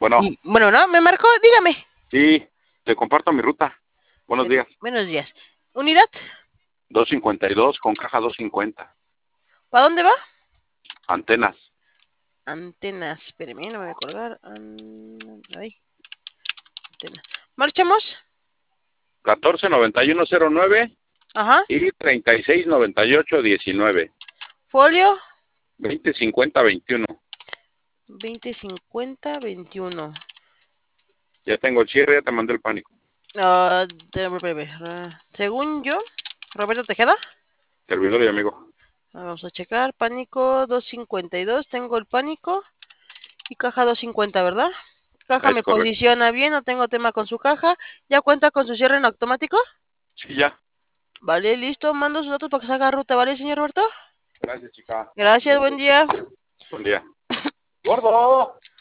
Bueno, Bueno, ¿no? ¿Me marcó? Dígame. sí, te comparto mi ruta. Buenos días. Buenos días. ¿Unidad? 252 con caja 250. ¿Para dónde va? Antenas. Antenas. Espérame, no me voy a acordar. Ahí. Antenas. ¿Marchamos? 149109 Ajá. y 369819. Folio. 205021. 2050-21. Ya tengo el cierre, ya te mandé el pánico. Según yo, Roberto Tejeda. Servidor y amigo. Vamos a checar. Pánico 252. Tengo el pánico. Y caja 250, ¿verdad? Caja Es me correcto. posiciona bien. No tengo tema con su caja. ¿Ya cuenta con su cierre en automático? Sí, ya. Vale, listo. Mando sus datos para que se haga ruta. ¿Vale, señor Roberto? Gracias, chica. Gracias, buen día. Buen día. ¡Gordo!